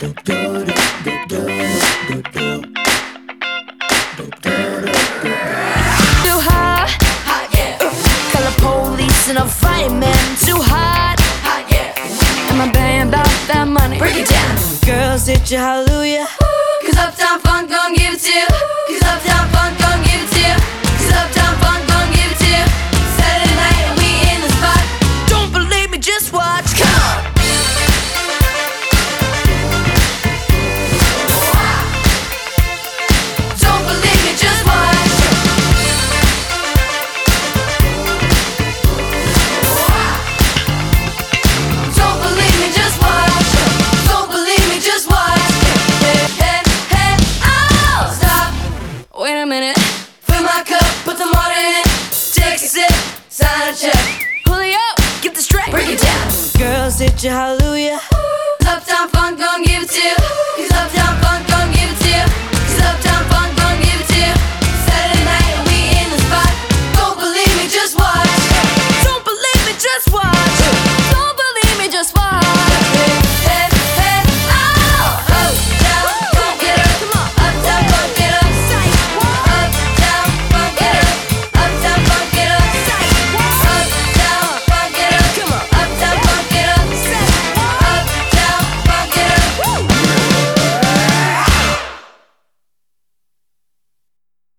Too hot, hot yeah. Call the police and I'll fight man. Too hot, hot yeah. And my band about that money. Break it down. Girls hit you hallelujah. Cause Uptown Funk gon' give it to you. Cause Uptown Funk gon' give it to you. Cause Uptown Funk gon' give it to you. Saturday night and we in the spot. Don't believe me, just watch. Come on. Don't believe me, just watch. Don't believe me, just watch. Don't believe me, just watch. Hey, hey, hey, oh, stop. Wait a minute. Fill my cup, put the water in it. Take a sip, sign a check. Pull it up, get the straight. Break it down. Girls hit you hallelujah. Uptown